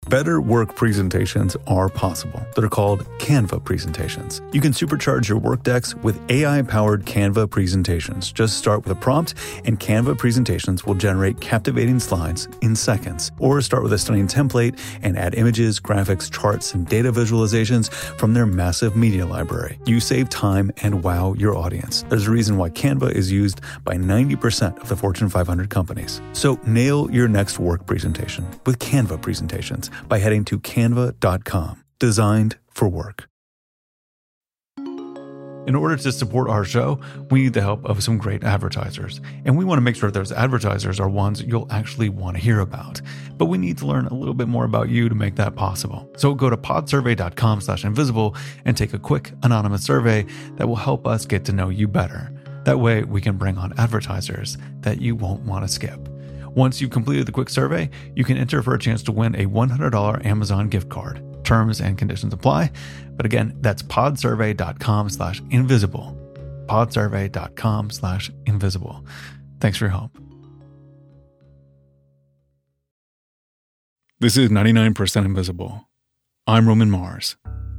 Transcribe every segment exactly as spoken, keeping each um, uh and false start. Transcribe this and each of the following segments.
Better work presentations are possible. They're called Canva presentations. You can supercharge your work decks with A I-powered Canva presentations. Just start with a prompt, and Canva presentations will generate captivating slides in seconds. Or start with a stunning template and add images, graphics, charts, and data visualizations from their massive media library. You save time and wow your audience. There's a reason why Canva is used by ninety percent of the Fortune five hundred companies. So nail your next work presentation with Canva presentations by heading to canva dot com. Designed for work. In order to support our show, we need the help of some great advertisers. And we want to make sure those advertisers are ones you'll actually want to hear about. But we need to learn a little bit more about you to make that possible. So go to podsurvey dot com slash invisible and take a quick anonymous survey that will help us get to know you better. That way we can bring on advertisers that you won't want to skip. Once you've completed the quick survey, you can enter for a chance to win a one hundred dollars Amazon gift card. Terms and conditions apply. But again, that's podsurvey dot com slash invisible. podsurvey dot com slash invisible. Thanks for your help. This is ninety-nine percent Invisible. I'm Roman Mars.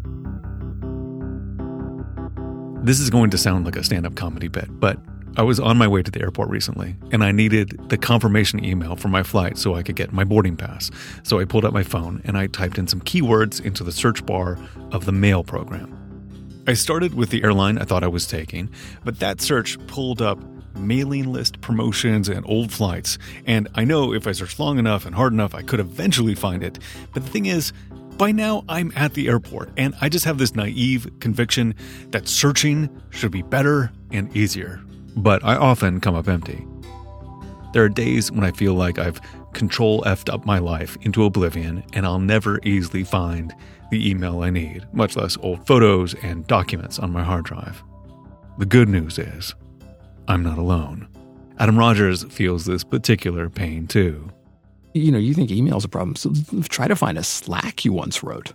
This is going to sound like a stand-up comedy bit, but I was on my way to the airport recently, and I needed the confirmation email for my flight so I could get my boarding pass. So I pulled out my phone and I typed in some keywords into the search bar of the mail program. I started with the airline I thought I was taking, but that search pulled up mailing list promotions and old flights, and I know if I searched long enough and hard enough, I could eventually find it. But the thing is, by now I'm at the airport, and I just have this naive conviction that searching should be better and easier. But I often come up empty. There are days when I feel like I've control F'd up my life into oblivion and I'll never easily find the email I need, much less old photos and documents on my hard drive. The good news is, I'm not alone. Adam Rogers feels this particular pain too. You know, you think email's a problem, so try to find a Slack you once wrote.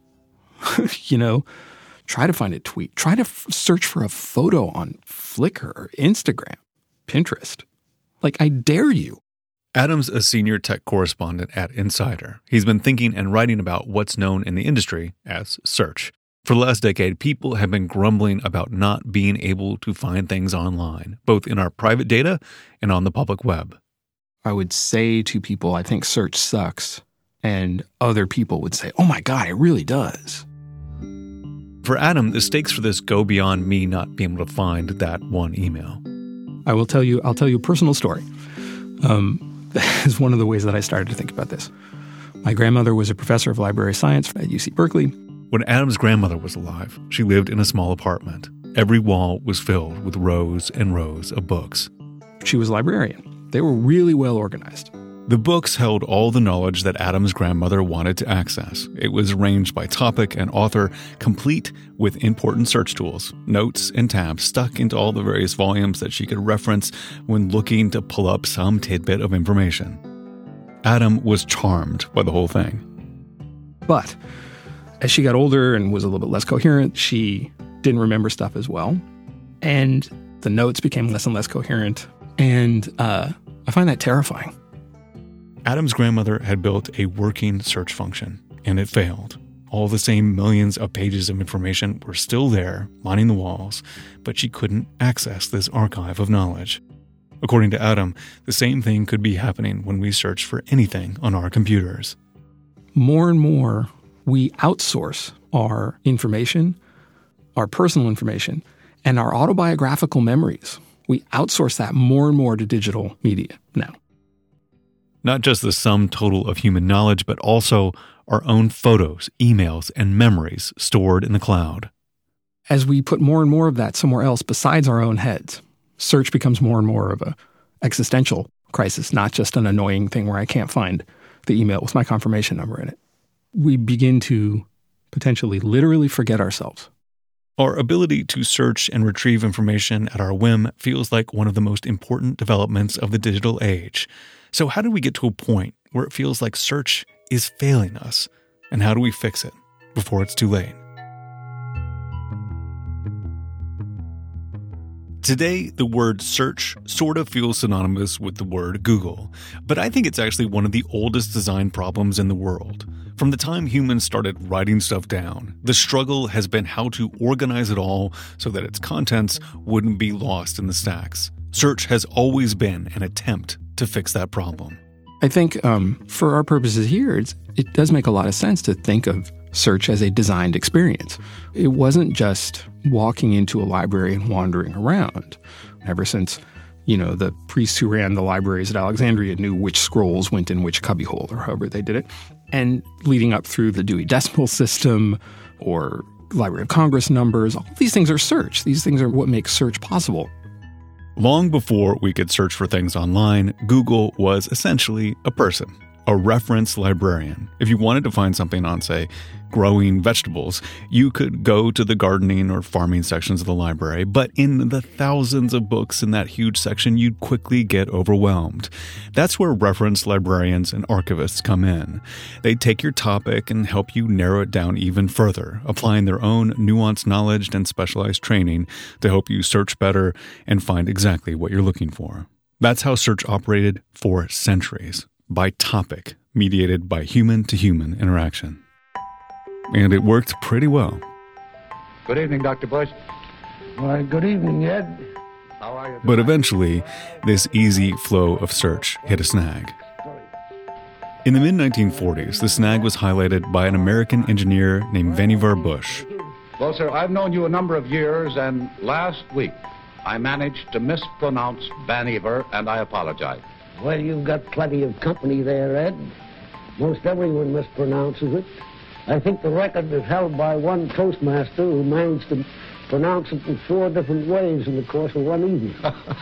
you know, try to find a tweet. Try to f- search for a photo on Flickr or Instagram, Pinterest. Like, I dare you. Adam's a senior tech correspondent at Insider. He's been thinking and writing about what's known in the industry as search. For the last decade, people have been grumbling about not being able to find things online, both in our private data and on the public web. I would say to people, I think search sucks. And other people would say, oh my God, it really does. For Adam, the stakes for this go beyond me not being able to find that one email. I will tell you, I'll tell you a personal story. Um, that is one of the ways that I started to think about this. My grandmother was a professor of library science at U C Berkeley. When Adam's grandmother was alive, she lived in a small apartment. Every wall was filled with rows and rows of books. She was a librarian. They were really well organized. The books held all the knowledge that Adam's grandmother wanted to access. It was arranged by topic and author, complete with important search tools, notes, and tabs stuck into all the various volumes that she could reference when looking to pull up some tidbit of information. Adam was charmed by the whole thing. But as she got older and was a little bit less coherent, she didn't remember stuff as well. And the notes became less and less coherent. And uh, I find that terrifying. Adam's grandmother had built a working search function, and it failed. All the same millions of pages of information were still there, lining the walls, but she couldn't access this archive of knowledge. According to Adam, the same thing could be happening when we search for anything on our computers. More and more, we outsource our information, our personal information, and our autobiographical memories. We outsource that more and more to digital media now. Not just the sum total of human knowledge, but also our own photos, emails, and memories stored in the cloud. As we put more and more of that somewhere else besides our own heads, search becomes more and more of an existential crisis, not just an annoying thing where I can't find the email with my confirmation number in it. We begin to potentially literally forget ourselves. Our ability to search and retrieve information at our whim feels like one of the most important developments of the digital age. So how do we get to a point where it feels like search is failing us? And how do we fix it before it's too late? Today, the word search sort of feels synonymous with the word Google, but I think it's actually one of the oldest design problems in the world. From the time humans started writing stuff down, the struggle has been how to organize it all so that its contents wouldn't be lost in the stacks. Search has always been an attempt to fix that problem. I think um, for our purposes here, it's, it does make a lot of sense to think of search as a designed experience. It wasn't just walking into a library and wandering around. Ever since, you know, the priests who ran the libraries at Alexandria knew which scrolls went in which cubbyhole, or however they did it. And leading up through the Dewey Decimal System or Library of Congress numbers, all these things are search. These things are what makes search possible. Long before we could search for things online, Google was essentially a person, a reference librarian. If you wanted to find something on, say, growing vegetables, you could go to the gardening or farming sections of the library, but in the thousands of books in that huge section, you'd quickly get overwhelmed. That's where reference librarians and archivists come in. They take your topic and help you narrow it down even further, applying their own nuanced knowledge and specialized training to help you search better and find exactly what you're looking for. That's how search operated for centuries, by topic, mediated by human-to-human interaction. And it worked pretty well. Good evening, Doctor Bush. Why, good evening, Ed. How are you? But eventually, this easy flow of search hit a snag. In the mid nineteen forties, the snag was highlighted by an American engineer named Vannevar Bush. Well, sir, I've known you a number of years, and last week I managed to mispronounce Vannevar, and I apologize. Well, you've got plenty of company there, Ed. Most everyone mispronounces it. I think the record is held by one postmaster who managed to pronounce it in four different ways in the course of one evening.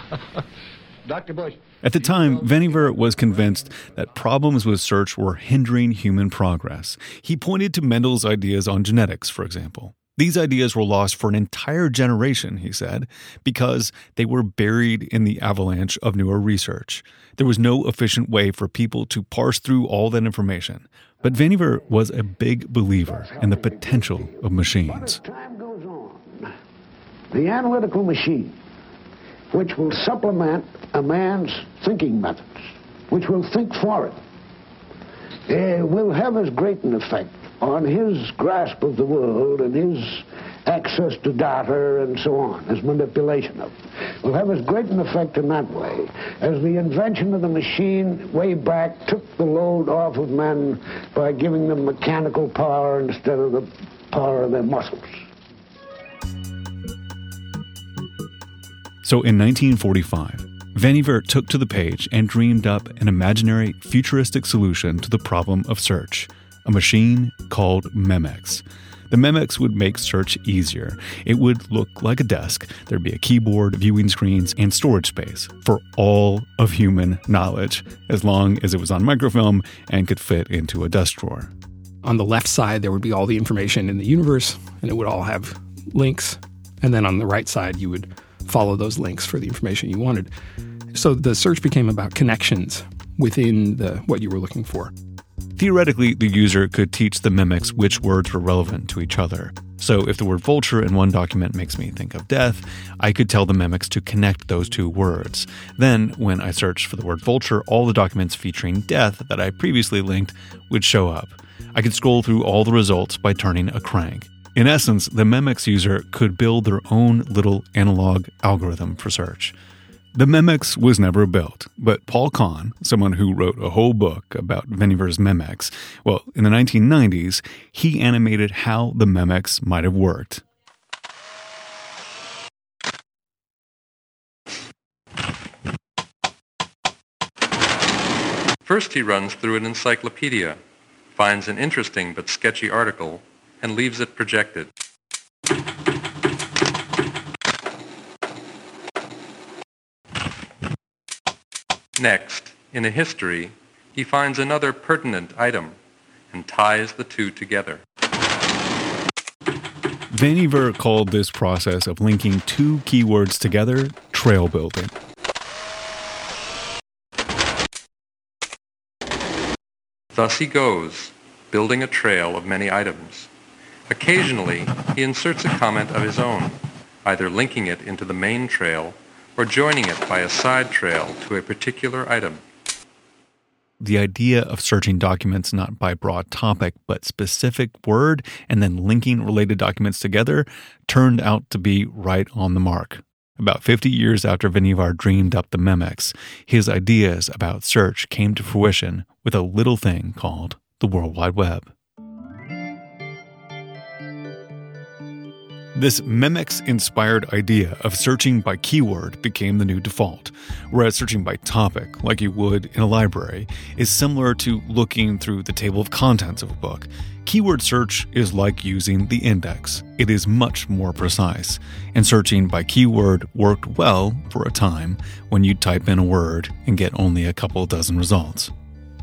Doctor Bush. At the time, Vannevar was convinced that problems with search were hindering human progress. He pointed to Mendel's ideas on genetics, for example. These ideas were lost for an entire generation, he said, because they were buried in the avalanche of newer research. There was no efficient way for people to parse through all that information. But Vannevar was a big believer in the potential of machines. But as time goes on, the analytical machine, which will supplement a man's thinking methods, which will think for it, uh, will have as great an effect on his grasp of the world and his access to data and so on, his manipulation of it, will have as great an effect in that way as the invention of the machine way back took the load off of men by giving them mechanical power instead of the power of their muscles. So in nineteen forty-five, Vannevar took to the page and dreamed up an imaginary, futuristic solution to the problem of search, a machine called Memex. The Memex would make search easier. It would look like a desk. There'd be a keyboard, viewing screens, and storage space for all of human knowledge, as long as it was on microfilm and could fit into a desk drawer. On the left side, there would be all the information in the universe, and it would all have links. And then on the right side, you would follow those links for the information you wanted. So the search became about connections within the what you were looking for. Theoretically, the user could teach the Memex which words were relevant to each other. So if the word vulture in one document makes me think of death, I could tell the Memex to connect those two words. Then, when I searched for the word vulture, all the documents featuring death that I previously linked would show up. I could scroll through all the results by turning a crank. In essence, the Memex user could build their own little analog algorithm for search. The Memex was never built, but Paul Kahn, someone who wrote a whole book about Vannevar's Memex, well, in the nineteen nineties, he animated how the Memex might have worked. First, he runs through an encyclopedia, finds an interesting but sketchy article, and leaves it projected. Next, in a history, he finds another pertinent item and ties the two together. Vannevar called this process of linking two keywords together trail building. Thus he goes, building a trail of many items. Occasionally, he inserts a comment of his own, either linking it into the main trail or joining it by a side trail to a particular item. the idea of searching documents not by broad topic but specific word and then linking related documents together turned out to be right on the mark. About fifty years after Vannevar dreamed up the Memex, his ideas about search came to fruition with a little thing called the World Wide Web. This Memex-inspired idea of searching by keyword became the new default, whereas searching by topic, like you would in a library, is similar to looking through the table of contents of a book. Keyword search is like using the index. It is much more precise, and searching by keyword worked well for a time when you type in a word and get only a couple dozen results.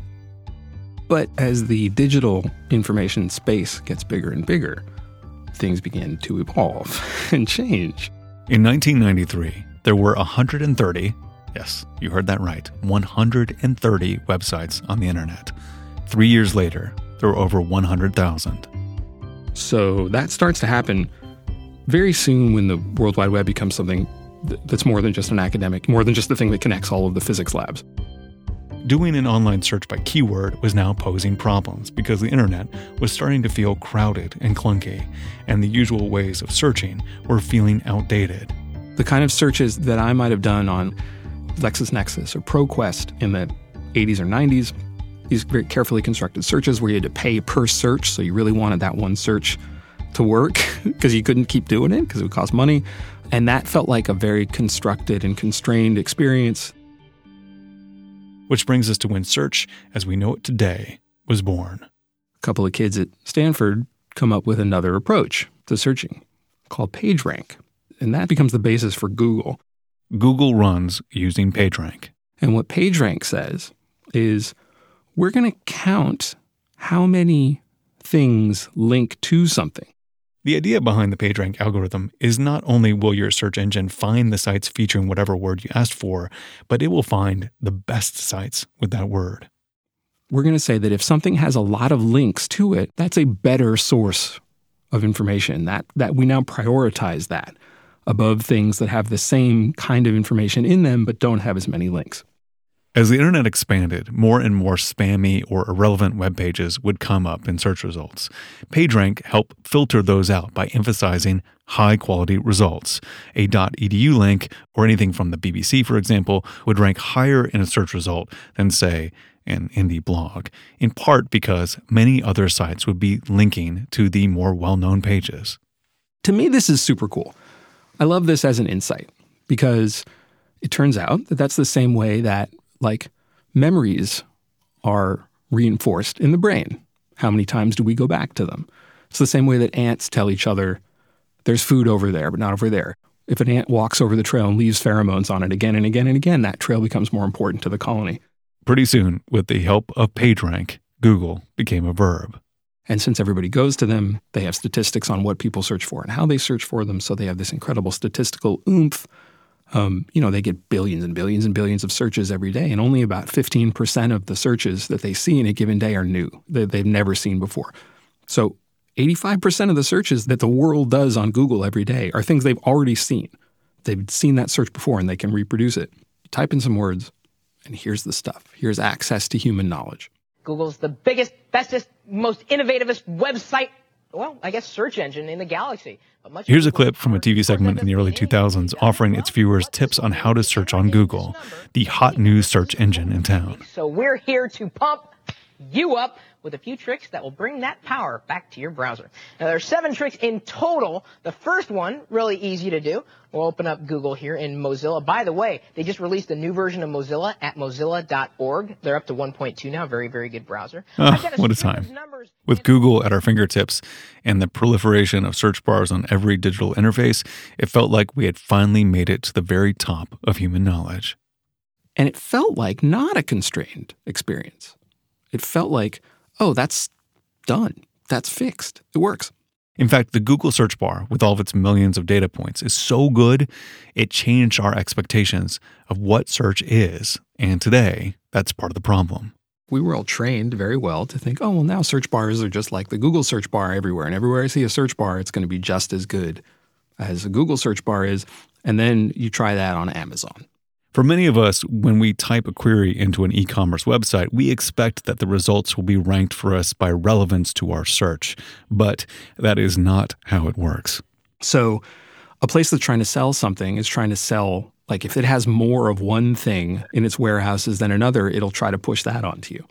But as the digital information space gets bigger and bigger, things began to evolve and change. In nineteen ninety-three, there were one hundred thirty, yes, you heard that right, one hundred thirty websites on the internet. Three years later, there were over one hundred thousand. So that starts to happen very soon when the World Wide Web becomes something that's more than just an academic, more than just the thing that connects all of the physics labs. Doing an online search by keyword was now posing problems because the internet was starting to feel crowded and clunky, and the usual ways of searching were feeling outdated. The kind of searches that I might have done on LexisNexis or ProQuest in the eighties or nineties, these very carefully constructed searches where you had to pay per search, so you really wanted that one search to work because you couldn't keep doing it because it would cost money. And that felt like a very constructed and constrained experience. Which brings us to when search, as we know it today, was born. A couple of kids at Stanford come up with another approach to searching called PageRank, and that becomes the basis for Google. Google runs using PageRank. And what PageRank says is we're going to count how many things link to something. The idea behind the PageRank algorithm is not only will your search engine find the sites featuring whatever word you asked for, but it will find the best sites with that word. We're going to say that if something has a lot of links to it, that's a better source of information, that, that we now prioritize that above things that have the same kind of information in them but don't have as many links. As the internet expanded, more and more spammy or irrelevant web pages would come up in search results. PageRank helped filter those out by emphasizing high-quality results. A .edu link, or anything from the B B C, for example, would rank higher in a search result than, say, an indie blog, in part because many other sites would be linking to the more well-known pages. To me, this is super cool. I love this as an insight because it turns out that that's the same way that like memories are reinforced in the brain. How many times do we go back to them? It's the same way that ants tell each other, there's food over there, but not over there. If an ant walks over the trail and leaves pheromones on it again and again and again, that trail becomes more important to the colony. Pretty soon, with the help of PageRank, Google became a verb. And since everybody goes to them, they have statistics on what people search for and how they search for them, so they have this incredible statistical oomph. Um, you know, they get billions and billions and billions of searches every day, and only about fifteen percent of the searches that they see in a given day are new, that they've never seen before. So eighty-five percent of the searches that the world does on Google every day are things they've already seen. They've seen that search before, and they can reproduce it. You type in some words, and here's the stuff. Here's access to human knowledge. Google's the biggest, bestest, most innovativest website, well, I guess search engine in the galaxy. Here's a clip from a T V segment in the early two thousands offering its viewers tips on how to search on Google, the hot new search engine in town. So we're here to pump you up with a few tricks that will bring that power back to your browser. Now, there are seven tricks in total. The first one, really easy to do. We'll open up Google here in Mozilla. By the way, they just released a new version of Mozilla at mozilla dot org. They're up to one point two now. Very, very good browser. Oh, what a time. With Google at our fingertips and the proliferation of search bars on every digital interface, it felt like we had finally made it to the very top of human knowledge. And it felt like not a constrained experience. It felt like, oh, that's done. That's fixed. It works. In fact, the Google search bar, with all of its millions of data points, is so good, it changed our expectations of what search is. And today, that's part of the problem. We were all trained very well to think, oh, well, now search bars are just like the Google search bar everywhere. And everywhere I see a search bar, it's going to be just as good as a Google search bar is. And then you try that on Amazon. For many of us, when we type a query into an e-commerce website, we expect that the results will be ranked for us by relevance to our search. But that is not how it works. So a place that's trying to sell something is trying to sell, like if it has more of one thing in its warehouses than another, it'll try to push that onto you.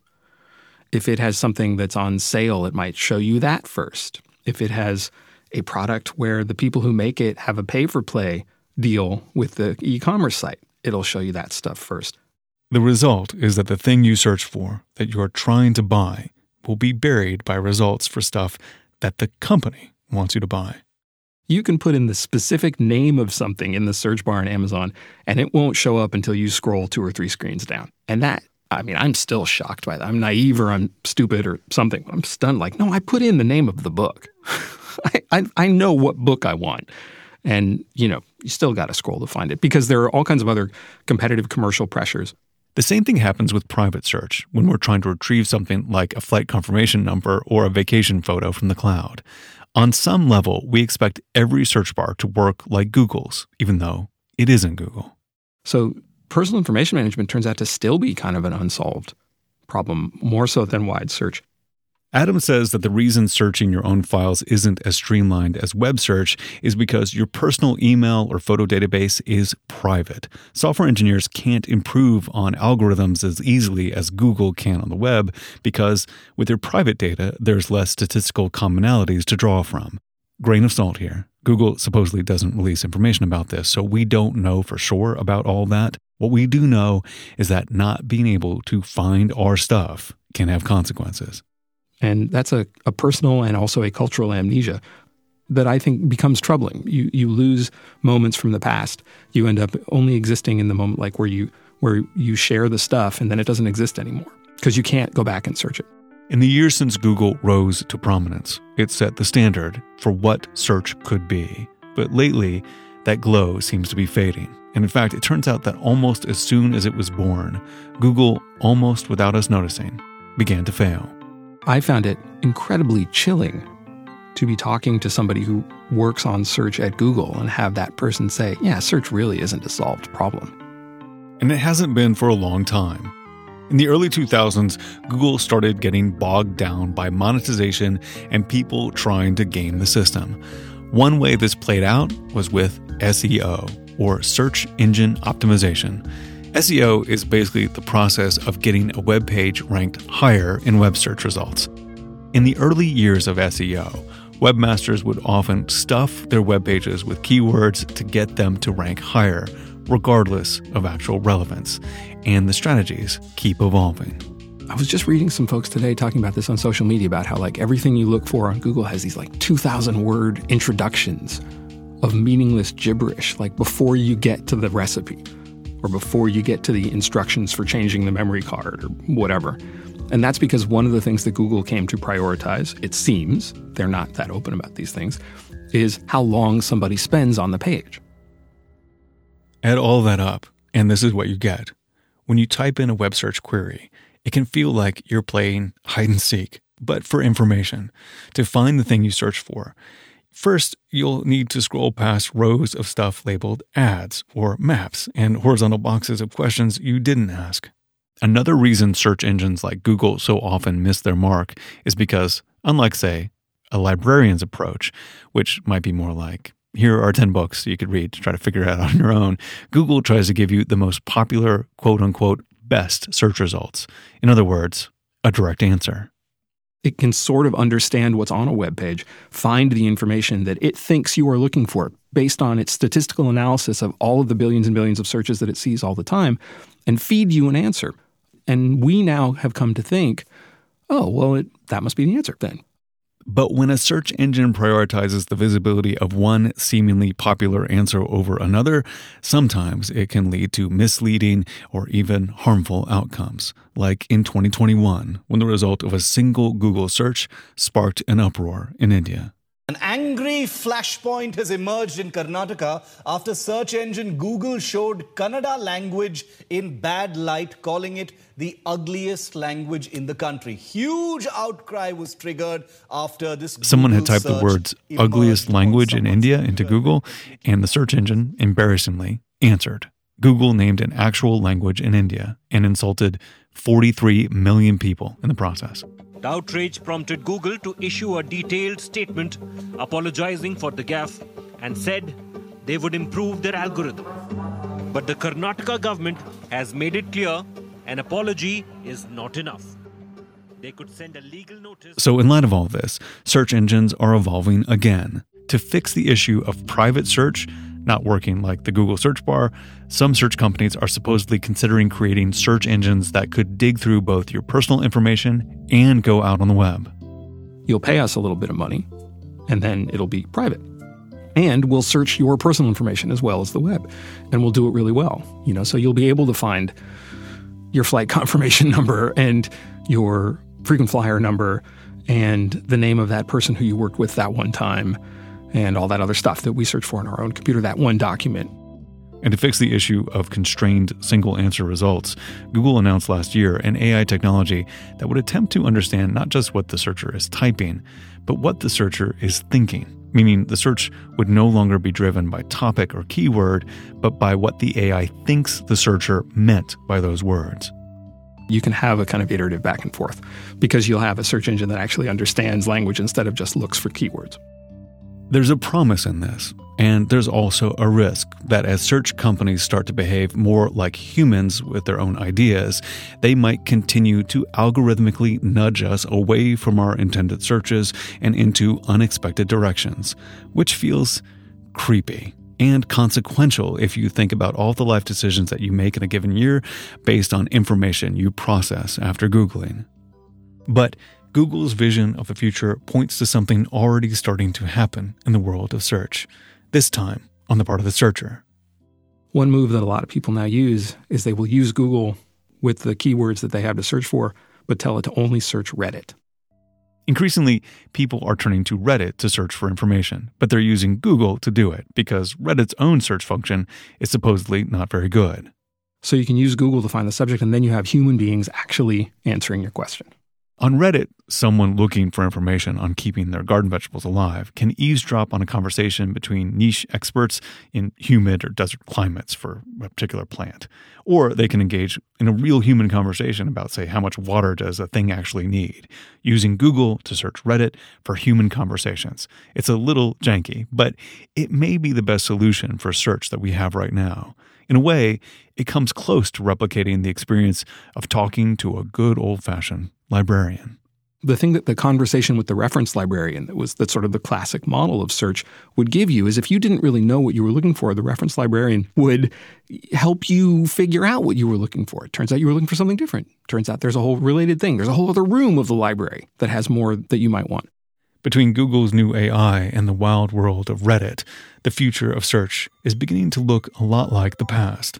If it has something that's on sale, it might show you that first. If it has a product where the people who make it have a pay-for-play deal with the e-commerce site, it'll show you that stuff first. The result is that the thing you search for, that you're trying to buy, will be buried by results for stuff that the company wants you to buy. You can put in the specific name of something in the search bar on Amazon, and it won't show up until you scroll two or three screens down. And that, I mean, I'm still shocked by that. I'm naive or I'm stupid or something. I'm stunned. Like, no, I put in the name of the book. I, I I know what book I want. And, you know, you still got to scroll to find it because there are all kinds of other competitive commercial pressures. The same thing happens with private search when we're trying to retrieve something like a flight confirmation number or a vacation photo from the cloud. On some level, we expect every search bar to work like Google's, even though it isn't Google. So personal information management turns out to still be kind of an unsolved problem, more so than wide search. Adam says that the reason searching your own files isn't as streamlined as web search is because your personal email or photo database is private. Software engineers can't improve on algorithms as easily as Google can on the web because with your private data, there's less statistical commonalities to draw from. Grain of salt here. Google supposedly doesn't release information about this, so we don't know for sure about all that. What we do know is that not being able to find our stuff can have consequences. And that's a, a personal and also a cultural amnesia that I think becomes troubling. You you lose moments from the past. You end up only existing in the moment, like where you where you share the stuff and then it doesn't exist anymore because you can't go back and search it. In the years since Google rose to prominence, it set the standard for what search could be. But lately, that glow seems to be fading. And in fact, it turns out that almost as soon as it was born, Google, almost without us noticing, began to fail. I found it incredibly chilling to be talking to somebody who works on search at Google and have that person say, yeah, search really isn't a solved problem. And it hasn't been for a long time. In the early two thousands, Google started getting bogged down by monetization and people trying to game the system. One way this played out was with S E O, or search engine optimization. S E O is basically the process of getting a web page ranked higher in web search results. In the early years of S E O, webmasters would often stuff their web pages with keywords to get them to rank higher, regardless of actual relevance. And the strategies keep evolving. I was just reading some folks today talking about this on social media about how like everything you look for on Google has these like two thousand word introductions of meaningless gibberish, like before you get to the recipe or before you get to the instructions for changing the memory card or whatever. And that's because one of the things that Google came to prioritize, it seems, they're not that open about these things, is how long somebody spends on the page. Add all that up, and this is what you get. When you type in a web search query, it can feel like you're playing hide and seek, but for information, to find the thing you search for. First, you'll need to scroll past rows of stuff labeled ads or maps and horizontal boxes of questions you didn't ask. Another reason search engines like Google so often miss their mark is because, unlike, say, a librarian's approach, which might be more like, here are ten books you could read to try to figure it out on your own, Google tries to give you the most popular, quote-unquote, best search results. In other words, a direct answer. It can sort of understand what's on a web page, find the information that it thinks you are looking for based on its statistical analysis of all of the billions and billions of searches that it sees all the time, and feed you an answer. And we now have come to think, oh, well, it, that must be the answer then. But when a search engine prioritizes the visibility of one seemingly popular answer over another, sometimes it can lead to misleading or even harmful outcomes, like in twenty twenty-one, when the result of a single Google search sparked an uproar in India. An angry flashpoint has emerged in Karnataka after search engine Google showed Kannada language in bad light, calling it the ugliest language in the country. Huge outcry was triggered after this Someone Google had typed the words ugliest language in India into Google, and the search engine, embarrassingly, answered. Google named an actual language in India and insulted forty-three million people in the process. The outrage prompted Google to issue a detailed statement apologizing for the gaffe and said they would improve their algorithm. But the Karnataka government has made it clear an apology is not enough. They could send a legal notice. So in light of all this, search engines are evolving again. To fix the issue of private search not working like the Google search bar, some search companies are supposedly considering creating search engines that could dig through both your personal information and go out on the web. You'll pay us a little bit of money, and then it'll be private. And we'll search your personal information as well as the web, and we'll do it really well. You know, so you'll be able to find your flight confirmation number and your frequent flyer number and the name of that person who you worked with that one time and all that other stuff that we search for in our own computer, that one document. And to fix the issue of constrained single-answer results, Google announced last year an A I technology that would attempt to understand not just what the searcher is typing, but what the searcher is thinking, meaning the search would no longer be driven by topic or keyword, but by what the A I thinks the searcher meant by those words. You can have a kind of iterative back and forth because you'll have a search engine that actually understands language instead of just looks for keywords. There's a promise in this, and there's also a risk that as search companies start to behave more like humans with their own ideas, they might continue to algorithmically nudge us away from our intended searches and into unexpected directions, which feels creepy and consequential if you think about all the life decisions that you make in a given year based on information you process after Googling. But Google's vision of the future points to something already starting to happen in the world of search, this time on the part of the searcher. One move that a lot of people now use is they will use Google with the keywords that they have to search for, but tell it to only search Reddit. Increasingly, people are turning to Reddit to search for information, but they're using Google to do it because Reddit's own search function is supposedly not very good. So you can use Google to find the subject, and then you have human beings actually answering your question. On Reddit, someone looking for information on keeping their garden vegetables alive can eavesdrop on a conversation between niche experts in humid or desert climates for a particular plant. Or they can engage in a real human conversation about, say, how much water does a thing actually need, using Google to search Reddit for human conversations. It's a little janky, but it may be the best solution for search that we have right now. In a way, it comes close to replicating the experience of talking to a good old-fashioned librarian. The thing that the conversation with the reference librarian, that was the sort of the classic model of search, would give you is if you didn't really know what you were looking for, the reference librarian would help you figure out what you were looking for. It turns out you were looking for something different. Turns out there's a whole related thing. There's a whole other room of the library that has more that you might want. Between Google's new A I and the wild world of Reddit, the future of search is beginning to look a lot like the past.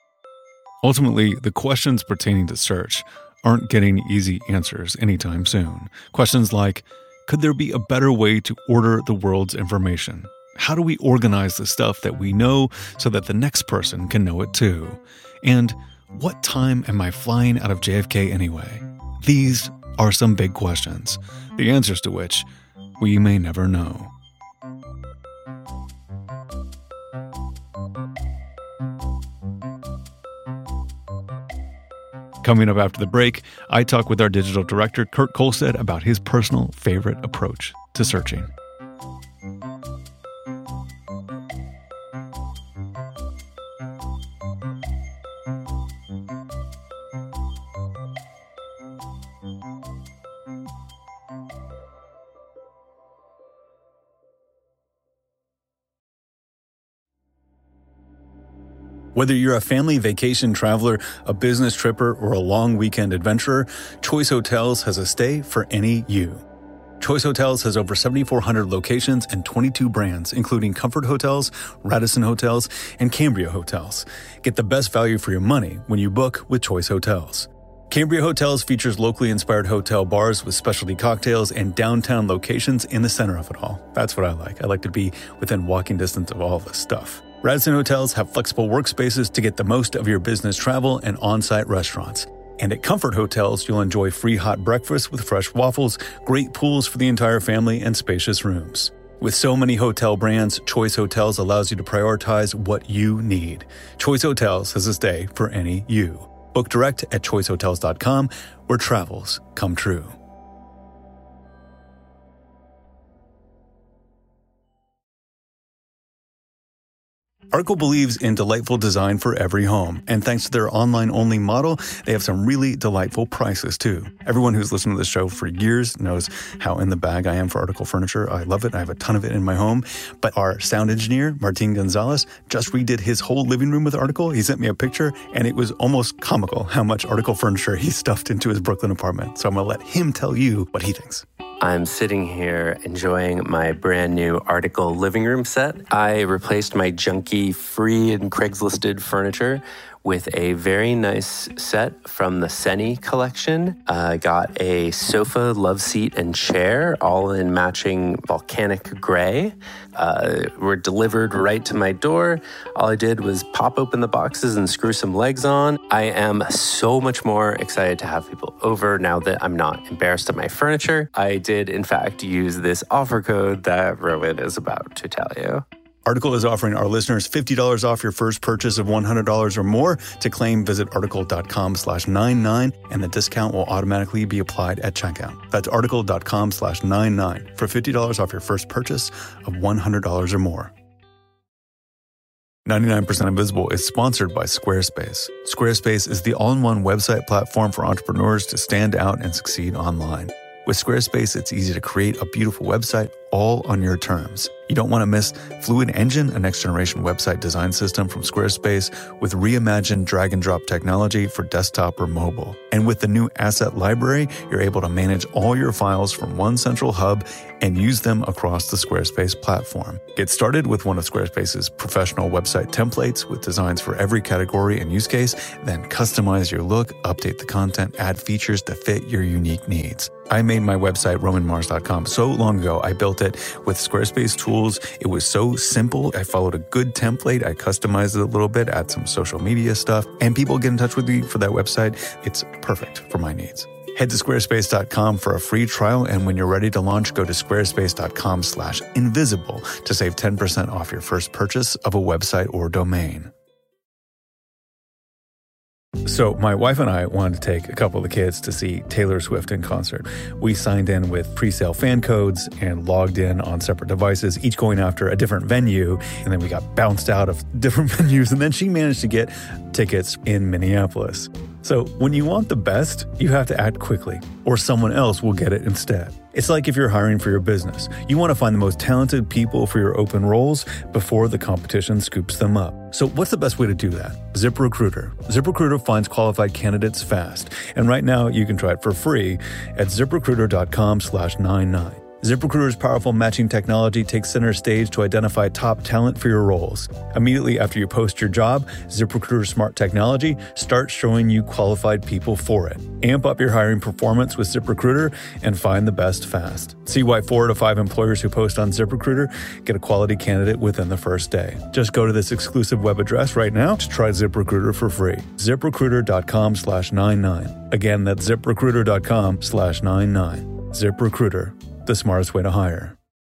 Ultimately, the questions pertaining to search aren't getting easy answers anytime soon. Questions like, could there be a better way to order the world's information? How do we organize the stuff that we know so that the next person can know it too? And what time am I flying out of J F K anyway? These are some big questions, the answers to which we may never know. Coming up after the break, I talk with our digital director, Kurt Kolstad, about his personal favorite approach to searching. Whether you're a family vacation traveler, a business tripper, or a long weekend adventurer, Choice Hotels has a stay for any you. Choice Hotels has over seven thousand four hundred locations and twenty-two brands, including Comfort Hotels, Radisson Hotels, and Cambria Hotels. Get the best value for your money when you book with Choice Hotels. Cambria Hotels features locally inspired hotel bars with specialty cocktails and downtown locations in the center of it all. That's what I like. I like to be within walking distance of all this stuff. Radisson Hotels have flexible workspaces to get the most of your business travel and on-site restaurants. And at Comfort Hotels, you'll enjoy free hot breakfast with fresh waffles, great pools for the entire family, and spacious rooms. With so many hotel brands, Choice Hotels allows you to prioritize what you need. Choice Hotels has a stay for any you. Book direct at choice hotels dot com, where travels come true. Article believes in delightful design for every home, and thanks to their online-only model, they have some really delightful prices, too. Everyone who's listened to this show for years knows how in the bag I am for Article furniture. I love it. I have a ton of it in my home. But our sound engineer, Martin Gonzalez, just redid his whole living room with Article. He sent me a picture, and it was almost comical how much Article furniture he stuffed into his Brooklyn apartment. So I'm going to let him tell you what he thinks. I'm sitting here enjoying my brand new Article living room set. I replaced my junky free and Craigslisted furniture with a very nice set from the Seni collection. I uh, got a sofa, love seat, and chair, all in matching volcanic gray. Uh, were delivered right to my door. All I did was pop open the boxes and screw some legs on. I am so much more excited to have people over now that I'm not embarrassed of my furniture. I did, in fact, use this offer code that Rowan is about to tell you. Article is offering our listeners fifty dollars off your first purchase of one hundred dollars or more. To claim, visit article.com slash 99, and the discount will automatically be applied at checkout. That's article.com slash 99 for fifty dollars off your first purchase of one hundred dollars or more. ninety-nine percent Invisible is sponsored by Squarespace. Squarespace is the all-in-one website platform for entrepreneurs to stand out and succeed online. With Squarespace, it's easy to create a beautiful website all on your terms. You don't want to miss Fluid Engine, a next-generation website design system from Squarespace with reimagined drag-and-drop technology for desktop or mobile. And with the new Asset Library, you're able to manage all your files from one central hub and use them across the Squarespace platform. Get started with one of Squarespace's professional website templates with designs for every category and use case, then customize your look, update the content, add features to fit your unique needs. I made my website, roman mars dot com, so long ago. I built it with Squarespace tools. It was so simple. I followed a good template. I customized it a little bit, add some social media stuff, and people get in touch with me for that website. It's perfect for my needs. Head to squarespace dot com for a free trial, and when you're ready to launch, go to squarespace.com slash invisible to save ten percent off your first purchase of a website or domain. So my wife and I wanted to take a couple of the kids to see Taylor Swift in concert. We signed in with pre-sale fan codes and logged in on separate devices, each going after a different venue. And then we got bounced out of different venues. And then she managed to get tickets in Minneapolis. So when you want the best, you have to act quickly, or someone else will get it instead. It's like if you're hiring for your business. You want to find the most talented people for your open roles before the competition scoops them up. So what's the best way to do that? ZipRecruiter. ZipRecruiter finds qualified candidates fast. And right now you can try it for free at ziprecruiter.com slash 99. ZipRecruiter's powerful matching technology takes center stage to identify top talent for your roles. Immediately after you post your job, ZipRecruiter's smart technology starts showing you qualified people for it. Amp up your hiring performance with ZipRecruiter and find the best fast. See why four out of five employers who post on ZipRecruiter get a quality candidate within the first day. Just go to this exclusive web address right now to try ZipRecruiter for free. ZipRecruiter.com slash 99. Again, that's ZipRecruiter.com slash 99. ZipRecruiter. The smartest way to hire.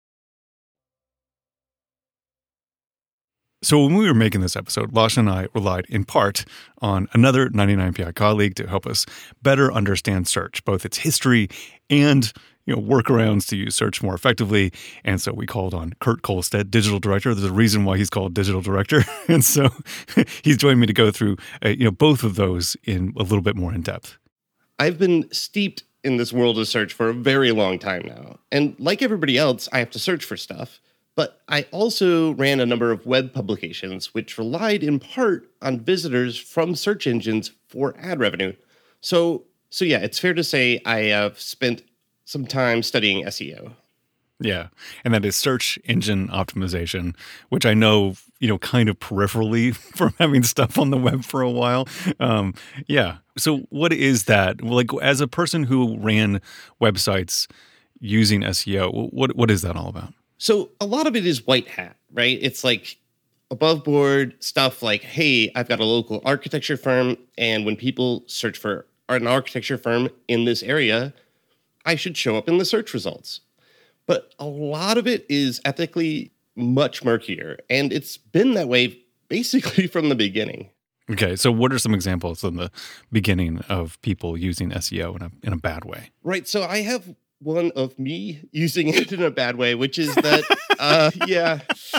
So when we were making this episode, Lasha and I relied in part on another ninety-nine P I colleague to help us better understand search, both its history and, you know, workarounds to use search more effectively. And so we called on Kurt Kolstad, digital director. There's a reason why he's called digital director. And so he's joined me to go through, uh, you know, both of those in a little bit more in depth. I've been steeped in this world of search for a very long time now. And like everybody else, I have to search for stuff. But I also ran a number of web publications, which relied in part on visitors from search engines for ad revenue. So, so yeah, it's fair to say I have spent some time studying S E O. Yeah. And that is search engine optimization, which I know, you know, kind of peripherally from having stuff on the web for a while. Um, yeah. So what is that? Like, as a person who ran websites using S E O, what what is that all about? So a lot of it is white hat, right? It's like above board stuff like, hey, I've got a local architecture firm, and when people search for an architecture firm in this area, I should show up in the search results. But a lot of it is ethically much murkier, and it's been that way basically from the beginning. Okay, so what are some examples in the beginning of people using S E O in a in a bad way? Right, so I have one of me using it in a bad way, which is that, uh, yeah,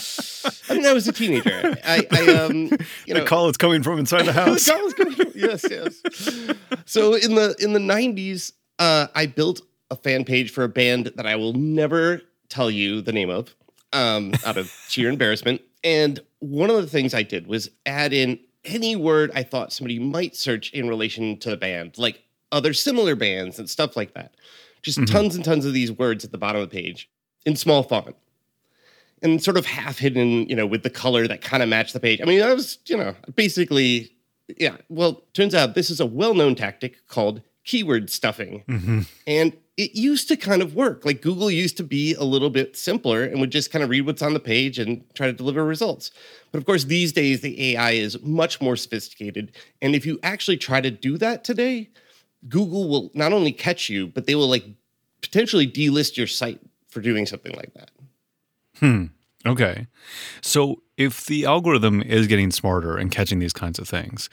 I mean, I was a teenager. I, I um, you know, the call is coming from inside the house. the call is coming from, yes, yes. So in the in the nineties, uh, I built a fan page for a band that I will never tell you the name of, um, out of sheer embarrassment. And one of the things I did was add in any word I thought somebody might search in relation to the band, like other similar bands and stuff like that. Just mm-hmm. tons and tons of these words at the bottom of the page in small font and sort of half hidden, you know, with the color that kind of matched the page. I mean, I was, you know, basically, yeah. Well, turns out this is a well-known tactic called keyword stuffing. Mm-hmm. And it used to kind of work. Like Google used to be a little bit simpler and would just kind of read what's on the page and try to deliver results. But of course, these days, the A I is much more sophisticated. And if you actually try to do that today, Google will not only catch you, but they will like potentially delist your site for doing something like that. Hmm. Okay. So if the algorithm is getting smarter and catching these kinds of things,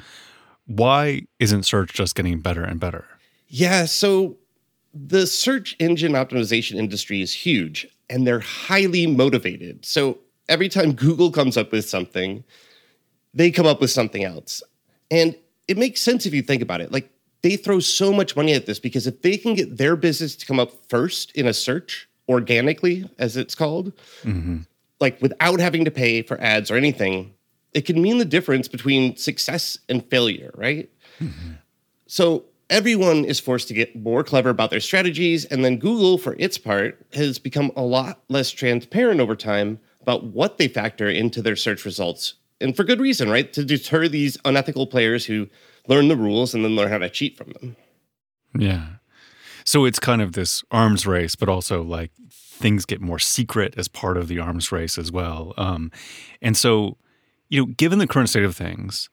why isn't search just getting better and better? Yeah. So the search engine optimization industry is huge and they're highly motivated. So every time Google comes up with something, they come up with something else. And it makes sense if you think about it. Like they throw so much money at this because if they can get their business to come up first in a search, organically, as it's called, mm-hmm. like without having to pay for ads or anything, it can mean the difference between success and failure, right? Mm-hmm. So everyone is forced to get more clever about their strategies, and then Google, for its part, has become a lot less transparent over time about what they factor into their search results. And for good reason, right? To deter these unethical players who learn the rules and then learn how to cheat from them. Yeah. So it's kind of this arms race, but also like things get more secret as part of the arms race as well. Um, and so, you know, given the current state of things,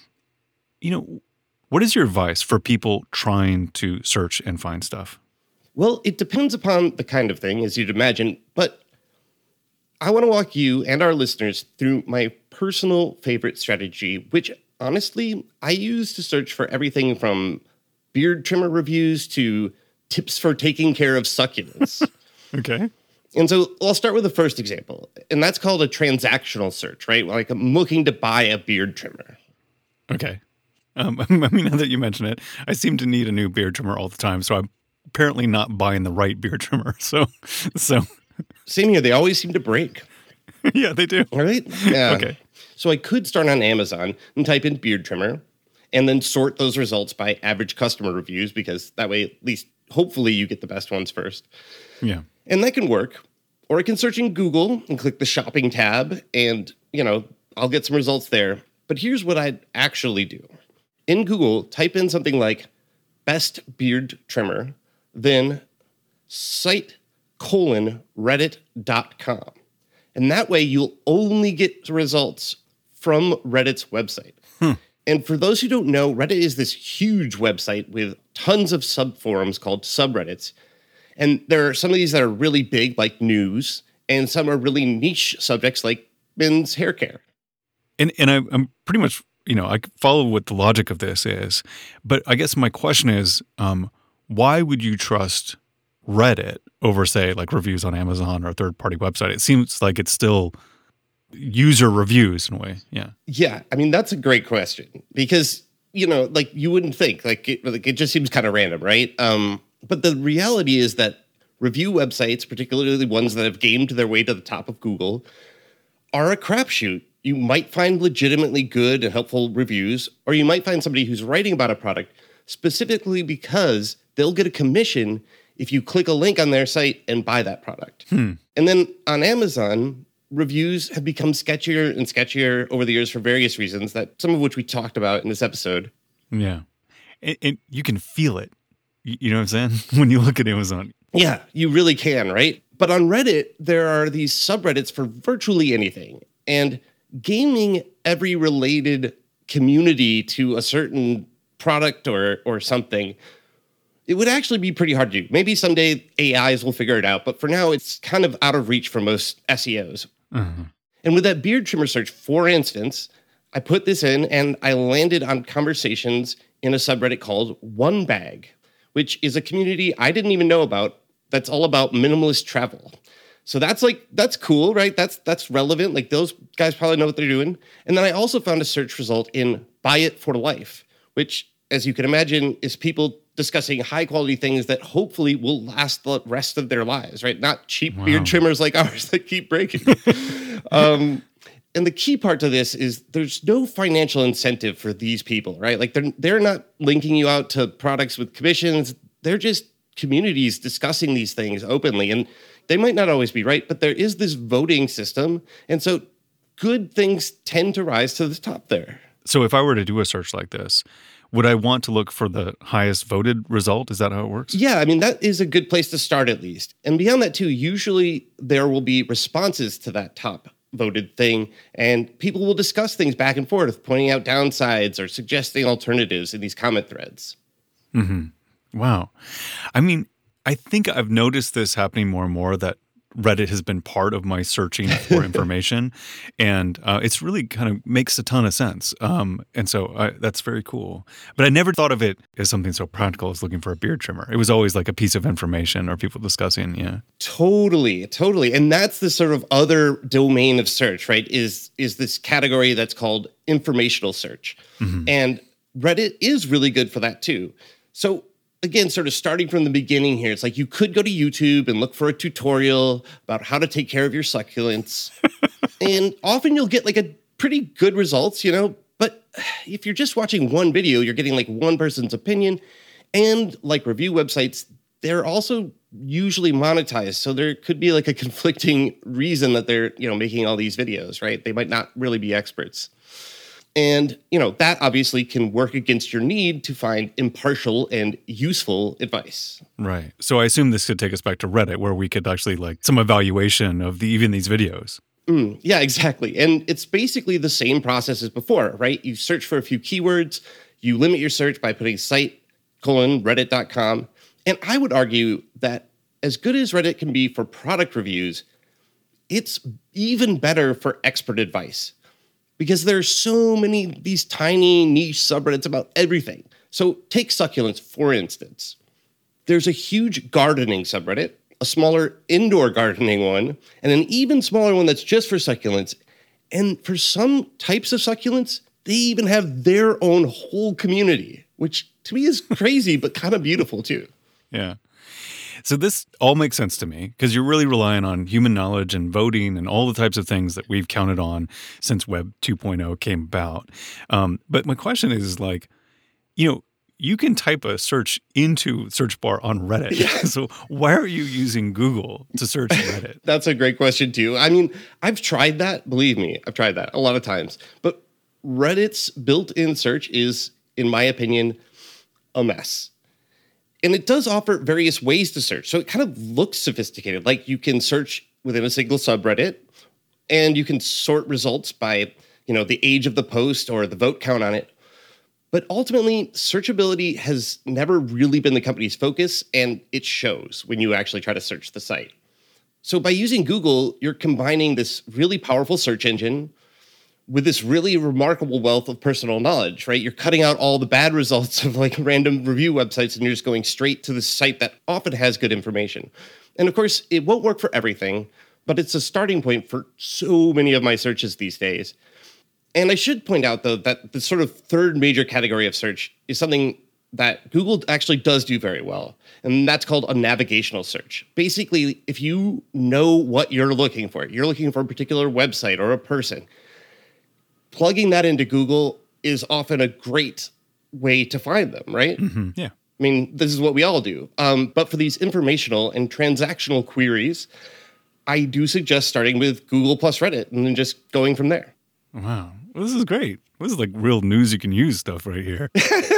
you know, what is your advice for people trying to search and find stuff? Well, it depends upon the kind of thing, as you'd imagine, but I want to walk you and our listeners through my personal favorite strategy, which honestly, I use to search for everything from beard trimmer reviews to tips for taking care of succulents. Okay. And so I'll start with the first example, and that's called a transactional search, right? Like I'm looking to buy a beard trimmer. Okay. Um, I mean, now that you mention it, I seem to need a new beard trimmer all the time, so I'm apparently not buying the right beard trimmer. So, so same here. They always seem to break. Yeah, they do. All right. Yeah. Okay. So I could start on Amazon and type in beard trimmer and then sort those results by average customer reviews, because that way, at least hopefully you get the best ones first. Yeah. And that can work. Or I can search in Google and click the shopping tab and, you know, I'll get some results there. But here's what I'd actually do. In Google, type in something like best beard trimmer, then site colon reddit dot com. And that way you'll only get results from Reddit's website. Hmm. And for those who don't know, Reddit is this huge website with tons of subforums called subreddits. And there are some of these that are really big, like news, and some are really niche subjects like men's hair care. And and I, I'm pretty much, you know, I follow what the logic of this is. But I guess my question is, um, why would you trust Reddit over, say, like reviews on Amazon or a third-party website? It seems like it's still user reviews in a way. Yeah. Yeah. I mean, that's a great question because, you know, like you wouldn't think, like it, like, it just seems kind of random, right? Um, but the reality is that review websites, particularly ones that have gamed their way to the top of Google, are a crapshoot. You might find legitimately good and helpful reviews, or you might find somebody who's writing about a product specifically because they'll get a commission if you click a link on their site and buy that product. Hmm. And then on Amazon, reviews have become sketchier and sketchier over the years for various reasons, that some of which we talked about in this episode. Yeah. And, and you can feel it. You know what I'm saying? When you look at Amazon. Yeah, you really can, right? But on Reddit, there are these subreddits for virtually anything. And gaming every related community to a certain product or or something it would actually be pretty hard to do. Maybe someday A Is will figure it out, but for now, it's kind of out of reach for most S E Os. Mm-hmm. And with that beard trimmer search, for instance, I put this in and I landed on conversations in a subreddit called One Bag, which is a community I didn't even know about that's all about minimalist travel. So that's like, that's cool, right? That's that's relevant. Like those guys probably know what they're doing. And then I also found a search result in Buy It for Life, which, as you can imagine, is people discussing high quality things that hopefully will last the rest of their lives, right? Not cheap wow. beard trimmers like ours that keep breaking. um, and the key part to this is there's no financial incentive for these people, right? Like they're they're not linking you out to products with commissions. They're just communities discussing these things openly. And they might not always be right, but there is this voting system. And so good things tend to rise to the top there. So if I were to do a search like this, would I want to look for the highest voted result? Is that how it works? Yeah, I mean, that is a good place to start at least. And beyond that too, usually there will be responses to that top voted thing, and people will discuss things back and forth, pointing out downsides or suggesting alternatives in these comment threads. Mm-hmm. Wow. I mean, I think I've noticed this happening more and more, that Reddit has been part of my searching for information, and uh, it's really kind of makes a ton of sense. Um, and so I, that's very cool. But I never thought of it as something so practical as looking for a beard trimmer. It was always like a piece of information or people discussing, yeah. Totally, totally. And that's the sort of other domain of search, right, is, is this category that's called informational search. Mm-hmm. And Reddit is really good for that too. So again, sort of starting from the beginning here, it's like you could go to YouTube and look for a tutorial about how to take care of your succulents. And often you'll get like a pretty good results, you know, but if you're just watching one video, you're getting like one person's opinion. And like review websites, they're also usually monetized. So there could be like a conflicting reason that they're, you know, making all these videos, right? They might not really be experts. And, you know, that obviously can work against your need to find impartial and useful advice. Right. So I assume this could take us back to Reddit, where we could actually like some evaluation of the, even these videos. Mm, yeah, exactly. And it's basically the same process as before, right? You search for a few keywords, you limit your search by putting site colon reddit dot com. And I would argue that as good as Reddit can be for product reviews, it's even better for expert advice. Because there's so many these tiny niche subreddits about everything. So take succulents, for instance. There's a huge gardening subreddit, a smaller indoor gardening one, and an even smaller one that's just for succulents. And for some types of succulents, they even have their own whole community, which to me is crazy, but kind of beautiful too. Yeah. So this all makes sense to me, because you're really relying on human knowledge and voting and all the types of things that we've counted on since Web two point oh came about. Um, but my question is like, you know, you can type a search into search bar on Reddit. Yeah. So why are you using Google to search Reddit? That's a great question too. I mean, I've tried that. Believe me, I've tried that a lot of times. But Reddit's built-in search is, in my opinion, a mess. And it does offer various ways to search. So it kind of looks sophisticated. Like you can search within a single subreddit, and you can sort results by, you know, the age of the post or the vote count on it. But ultimately, searchability has never really been the company's focus, and it shows when you actually try to search the site. So by using Google, you're combining this really powerful search engine with this really remarkable wealth of personal knowledge, right? You're cutting out all the bad results of like random review websites, and you're just going straight to the site that often has good information. And of course, it won't work for everything, but it's a starting point for so many of my searches these days. And I should point out, though, that the sort of third major category of search is something that Google actually does do very well, and that's called a navigational search. Basically, if you know what you're looking for, you're looking for a particular website or a person, plugging that into Google is often a great way to find them, right? Mm-hmm. Yeah. I mean, this is what we all do. Um, but for these informational and transactional queries, I do suggest starting with Google plus Reddit and then just going from there. Wow. Well, this is great. This is like real news you can use stuff right here.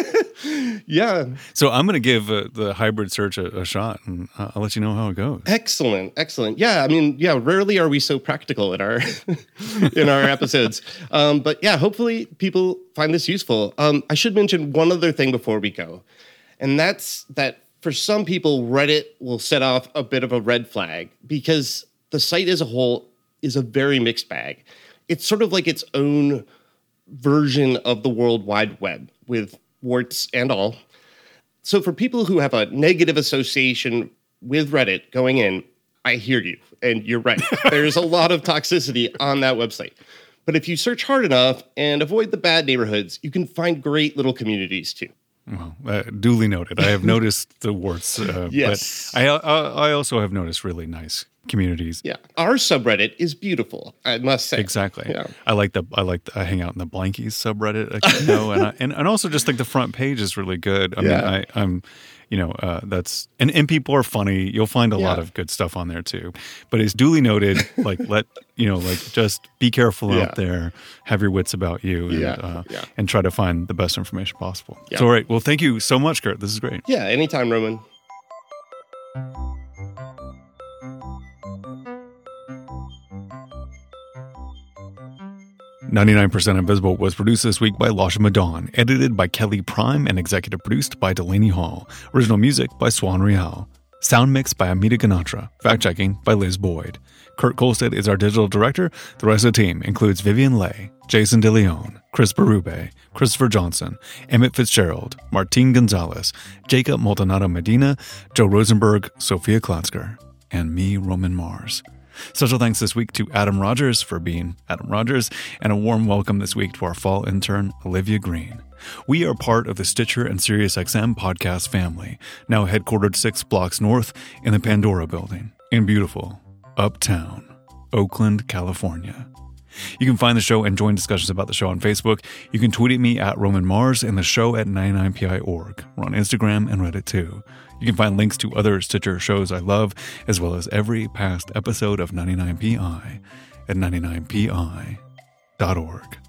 Yeah. So I'm going to give uh, the hybrid search a, a shot, and uh, I'll let you know how it goes. Excellent. Excellent. Yeah. I mean, yeah, rarely are we so practical in our in our episodes. Um, but yeah, hopefully people find this useful. Um, I should mention one other thing before we go, and that's that For some people, Reddit will set off a bit of a red flag because the site as a whole is a very mixed bag. It's sort of like its own version of the World Wide Web with warts and all. So for people who have a negative association with Reddit going in, I hear you, and you're right. There's a lot of toxicity on that website. But if you search hard enough and avoid the bad neighborhoods, you can find great little communities too. Well, uh, duly noted. I have noticed the warts. Uh, yes. But I, I I also have noticed really nice communities. Yeah. Our subreddit is beautiful, I must say. Exactly. Yeah. I like the I like the, I hang out in the Blankies subreddit, you know, and, I, and and also just like the front page is really good. I yeah. mean, I I'm you know, uh, that's and, and people are funny. You'll find a yeah. lot of good stuff on there too. But it's duly noted. Like let you know, like just be careful yeah. out there. Have your wits about you, and yeah. Uh, yeah. and try to find the best information possible. Yeah. So, all right. Well, thank you so much, Kurt. This is great. Yeah. Anytime, Roman. ninety-nine percent Invisible was produced this week by Lasha Madon, edited by Kelly Prime, and executive produced by Delaney Hall. Original music by Swan Real. Sound mix by Amita Ganatra. Fact-checking by Liz Boyd. Kurt Kolstad is our digital director. The rest of the team includes Vivian Leigh, Jason DeLeon, Chris Berube, Christopher Johnson, Emmett Fitzgerald, Martin Gonzalez, Jacob Maldonado Medina, Joe Rosenberg, Sophia Klatzker, and me, Roman Mars. Special thanks this week to Adam Rogers for being Adam Rogers, and a warm welcome this week to our fall intern, Olivia Green. We are part of the Stitcher and SiriusXM podcast family, now headquartered six blocks north in the Pandora building in beautiful Uptown, Oakland, California. You can find the show and join discussions about the show on Facebook. You can tweet at me at Roman Mars and the show at ninety-nine P I dot org. We're on Instagram and Reddit too. You can find links to other Stitcher shows I love, as well as every past episode of ninety-nine P I at ninety-nine P I dot org.